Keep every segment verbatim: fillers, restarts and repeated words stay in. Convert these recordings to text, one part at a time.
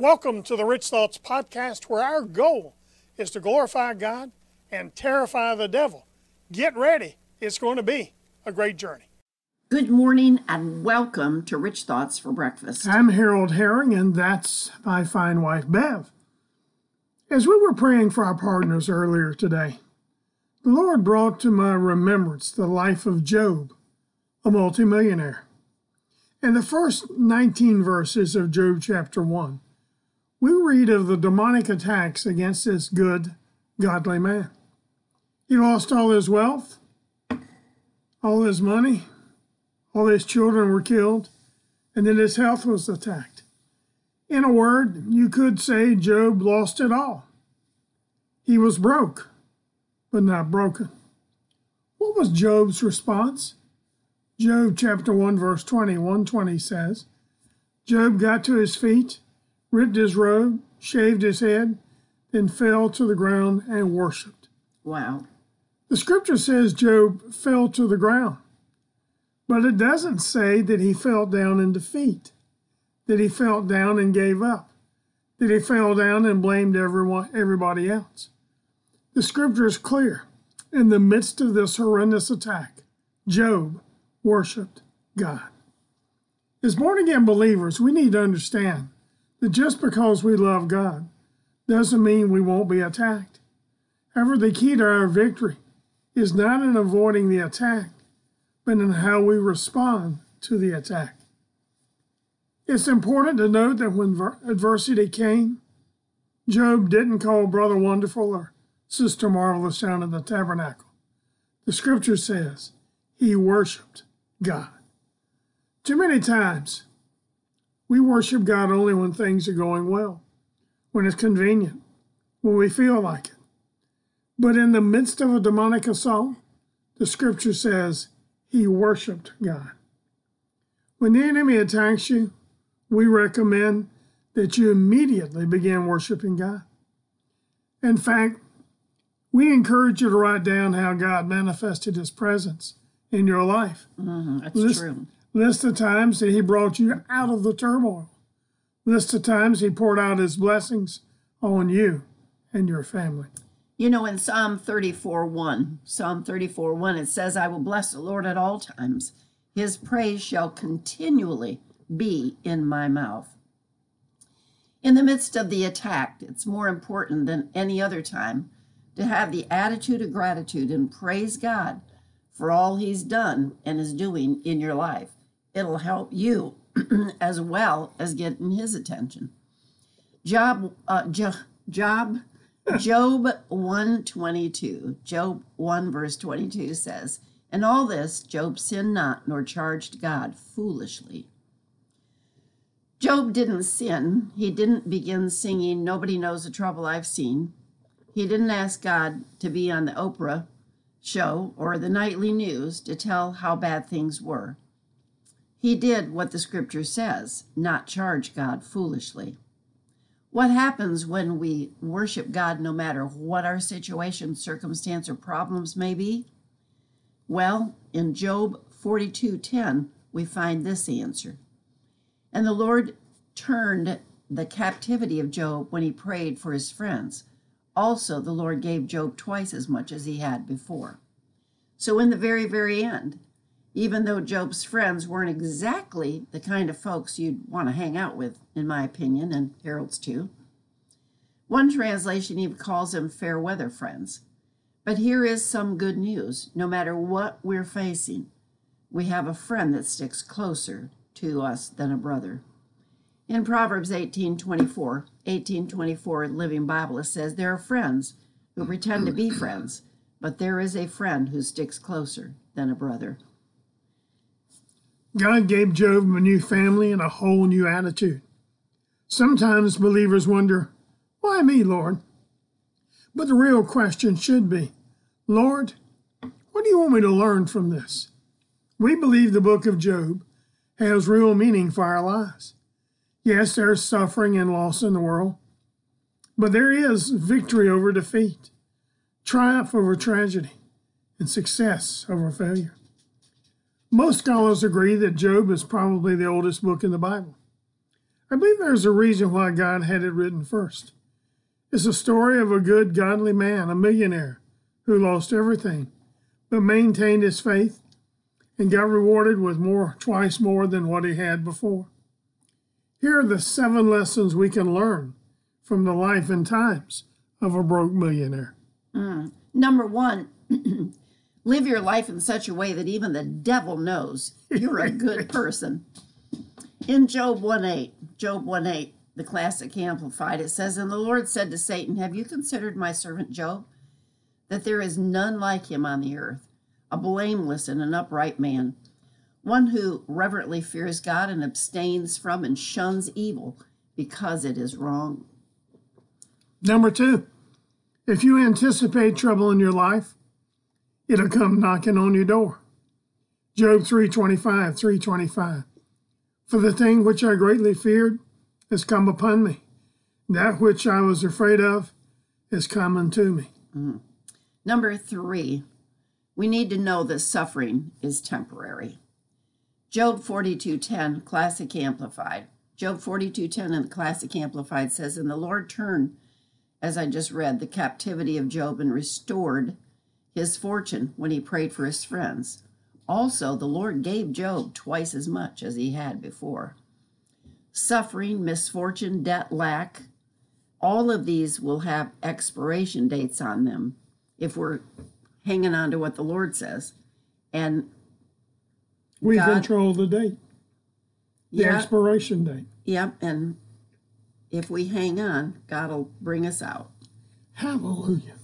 Welcome to the Rich Thoughts Podcast, where our goal is to glorify God and terrify the devil. Get ready. It's going to be a great journey. Good morning and welcome to Rich Thoughts for Breakfast. I'm Harold Herring, and that's my fine wife, Bev. As we were praying for our partners earlier today, the Lord brought to my remembrance the life of Job, a multimillionaire. In the first nineteen verses of Job chapter one, we read of the demonic attacks against this good, godly man. He lost all his wealth, all his money, all his children were killed, and then his health was attacked. In a word, you could say Job lost it all. He was broke, but not broken. What was Job's response? Job chapter one, verse twenty, one twenty says, Job got to his feet, ripped his robe, shaved his head, then fell to the ground and worshipped. Wow. The scripture says Job fell to the ground, but it doesn't say that he fell down in defeat, that he fell down and gave up, that he fell down and blamed everyone, everybody else. The scripture is clear. In the midst of this horrendous attack, Job worshipped God. As born-again believers, we need to understand that just because we love God doesn't mean we won't be attacked. However, the key to our victory is not in avoiding the attack, but in how we respond to the attack. It's important to note that when adversity came, Job didn't call Brother Wonderful or Sister Marvelous down in the tabernacle. The scripture says he worshiped God. Too many times, we worship God only when things are going well, when it's convenient, when we feel like it. But in the midst of a demonic assault, the scripture says he worshiped God. When the enemy attacks you, we recommend that you immediately begin worshiping God. In fact, we encourage you to write down how God manifested his presence in your life. Mm-hmm, that's list, true. List the times that he brought you out of the turmoil. List the times he poured out his blessings on you and your family. You know, in Psalm thirty-four one, Psalm thirty-four one, it says, I will bless the Lord at all times. His praise shall continually be in my mouth. In the midst of the attack, it's more important than any other time to have the attitude of gratitude and praise God for all he's done and is doing in your life. It'll help you as well as getting his attention. Job, uh, jo, Job, Job one twenty-two, Job one verse twenty-two says, in all this Job sinned not, nor charged God foolishly. Job didn't sin. He didn't begin singing, Nobody Knows the Trouble I've Seen. He didn't ask God to be on the Oprah show or the nightly news to tell how bad things were. He did what the scripture says, not charge God foolishly. What happens when we worship God no matter what our situation, circumstance, or problems may be? Well, in Job forty-two ten, we find this answer. And the Lord turned the captivity of Job when he prayed for his friends. Also, the Lord gave Job twice as much as he had before. So in the very, very end, even though Job's friends weren't exactly the kind of folks you'd want to hang out with, in my opinion, and Harold's too. One translation even calls them fair weather friends. But here is some good news. No matter what we're facing, we have a friend that sticks closer to us than a brother. In Proverbs eighteen twenty-four, eighteen twenty-four Living Bible, it says, there are friends who pretend to be friends, but there is a friend who sticks closer than a brother. God gave Job a new family and a whole new attitude. Sometimes believers wonder, why me, Lord? But the real question should be, Lord, what do you want me to learn from this? We believe the book of Job has real meaning for our lives. Yes, there's suffering and loss in the world, but there is victory over defeat, triumph over tragedy, and success over failure. Most scholars agree that Job is probably the oldest book in the Bible. I believe there's a reason why God had it written first. It's a story of a good, godly man, a millionaire, who lost everything, but maintained his faith and got rewarded with more, twice more than what he had before. Here are the seven lessons we can learn from the life and times of a broke millionaire. Mm. Number one, live your life in such a way that even the devil knows you're a good person. In Job one eight, Job one eight, the Classic Amplified, it says, "And the Lord said to Satan, have you considered my servant Job, that there is none like him on the earth, a blameless and an upright man, one who reverently fears God and abstains from and shuns evil because it is wrong." Number two, if you anticipate trouble in your life, it'll come knocking on your door. Job three twenty-five, three twenty-five. "For the thing which I greatly feared has come upon me. That which I was afraid of is come unto me." Mm. Number three, we need to know that suffering is temporary. Job forty-two ten, Classic Amplified. Job forty-two ten in the Classic Amplified says, "And the Lord turned, as I just read, the captivity of Job and restored his fortune when he prayed for his friends. Also, the Lord gave Job twice as much as he had before." Suffering, misfortune, debt, lack, all of these will have expiration dates on them if we're hanging on to what the Lord says. And we God, control the date, the yeah, expiration date. Yep, and if we hang on, God will bring us out. Hallelujah.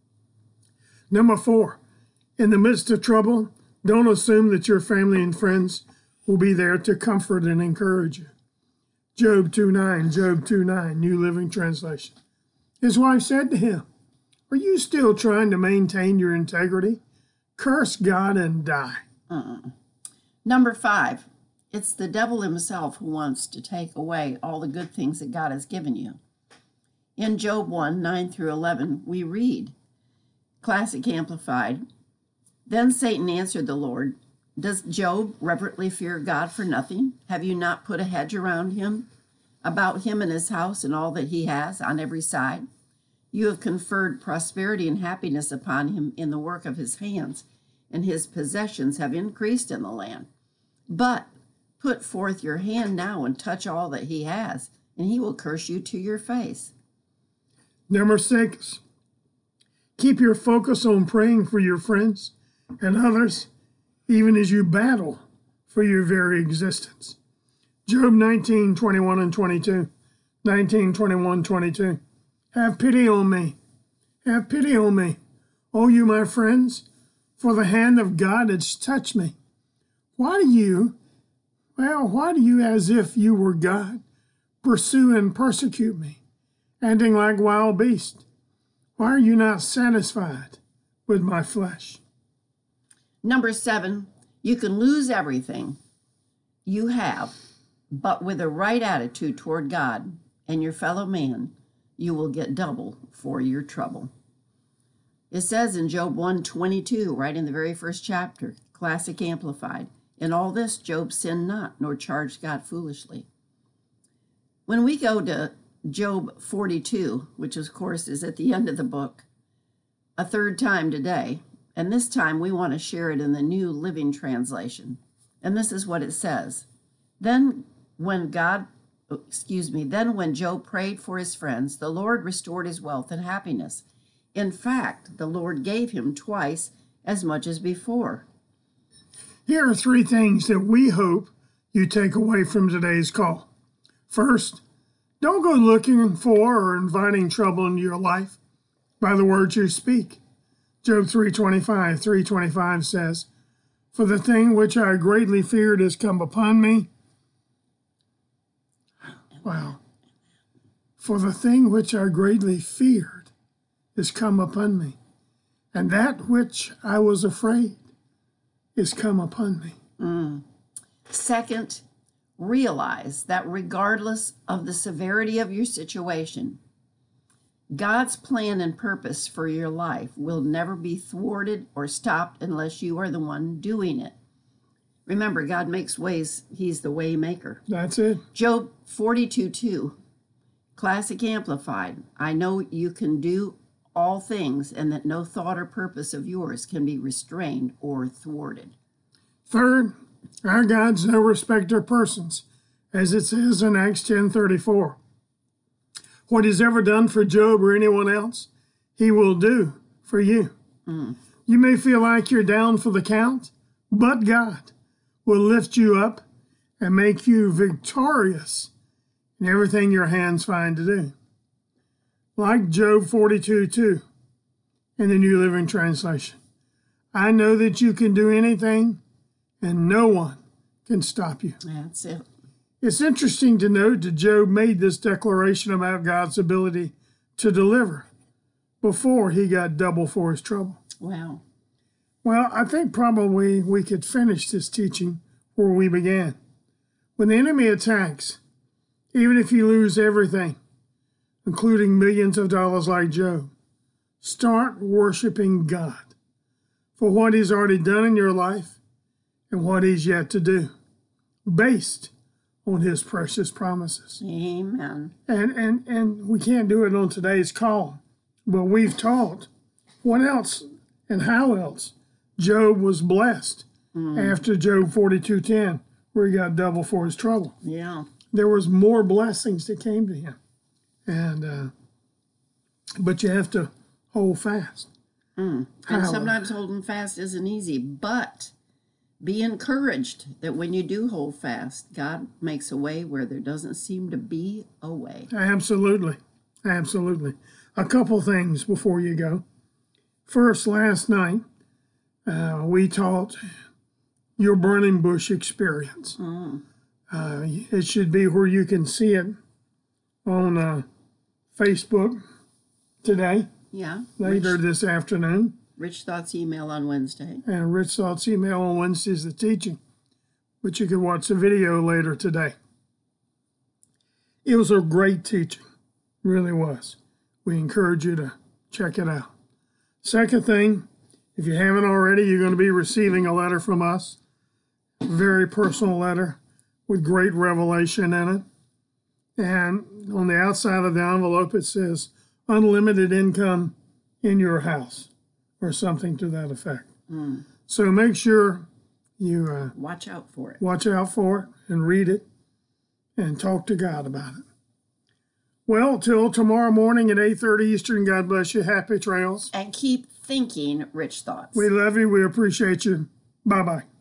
Number four, in the midst of trouble, don't assume that your family and friends will be there to comfort and encourage you. Job two nine, Job two nine, New Living Translation. His wife said to him, "Are you still trying to maintain your integrity? Curse God and die." Uh-uh. Number five, it's the devil himself who wants to take away all the good things that God has given you. In Job one, nine through eleven, we read, Classic Amplified, "Then Satan answered the Lord, does Job reverently fear God for nothing? Have you not put a hedge around him, about him and his house and all that he has on every side? You have conferred prosperity and happiness upon him in the work of his hands, and his possessions have increased in the land. But put forth your hand now and touch all that he has, and he will curse you to your face." Number six, keep your focus on praying for your friends and others, even as you battle for your very existence. Job nineteen, twenty-one and twenty-two. nineteen, twenty-one, twenty-two. "Have pity on me. Have pity on me, O you my friends, for the hand of God has touched me. Why do you, well, why do you, as if you were God, pursue and persecute me, acting like wild beasts? Why are you not satisfied with my flesh?" Number seven, you can lose everything you have, but with a right attitude toward God and your fellow man, you will get double for your trouble. It says in Job one twenty-two, right in the very first chapter, Classic Amplified, "In all this Job sinned not, nor charged God foolishly." When we go to Job forty-two, which of course is at the end of the book, a third time today, and this time we want to share it in the New Living Translation. And this is what it says. Then when God, excuse me, then when Job prayed for his friends, the Lord restored his wealth and happiness. In fact, the Lord gave him twice as much as before. Here are three things that we hope you take away from today's call. First, don't go looking for or inviting trouble into your life by the words you speak. Job three twenty-five, three twenty-five says, "For the thing which I greatly feared has come upon me." Wow. "For the thing which I greatly feared is come upon me, and that which I was afraid is come upon me." Mm. Second, realize that regardless of the severity of your situation, God's plan and purpose for your life will never be thwarted or stopped unless you are the one doing it. Remember, God makes ways. He's the way maker. That's it. Job forty-two two, Classic Amplified. I know you can do all things and that no thought or purpose of yours can be restrained or thwarted. Third, our God's no respecter of persons, as it says in Acts ten thirty-four. What he's ever done for Job or anyone else, he will do for you. Mm. You may feel like you're down for the count, but God will lift you up and make you victorious in everything your hands find to do. Like Job forty-two two in the New Living Translation. I know that you can do anything and no one can stop you. That's it. It's interesting to note that Job made this declaration about God's ability to deliver before he got double for his trouble. Wow. Well, I think probably we could finish this teaching where we began. When the enemy attacks, even if you lose everything, including millions of dollars like Job, start worshiping God for what he's already done in your life and what he's yet to do, based on his precious promises. Amen. And, and, and we can't do it on today's call, but we've taught what else and how else Job was blessed mm. after Job forty-two ten, where he got double for his trouble. Yeah. There was more blessings that came to him. And uh, but you have to hold fast. Mm. And sometimes holding fast isn't easy, but be encouraged that when you do hold fast, God makes a way where there doesn't seem to be a way. Absolutely. Absolutely. A couple things before you go. First, last night, uh, we taught your burning bush experience. Mm. Uh, it should be where you can see it on uh, Facebook today. Yeah. Later Rich, this afternoon. Rich Thoughts email on Wednesday. And Rich Thoughts email on Wednesday is the teaching. But you can watch the video later today. It was a great teaching. Really was. We encourage you to check it out. Second thing, if you haven't already, you're going to be receiving a letter from us. A very personal letter with great revelation in it. And on the outside of the envelope, it says, unlimited income in your house, or something to that effect. Mm. So make sure you uh, watch out for it. Watch out for it and read it and talk to God about it. Well, till tomorrow morning at eight thirty Eastern, God bless you. Happy trails. And keep thinking rich thoughts. We love you. We appreciate you. Bye-bye.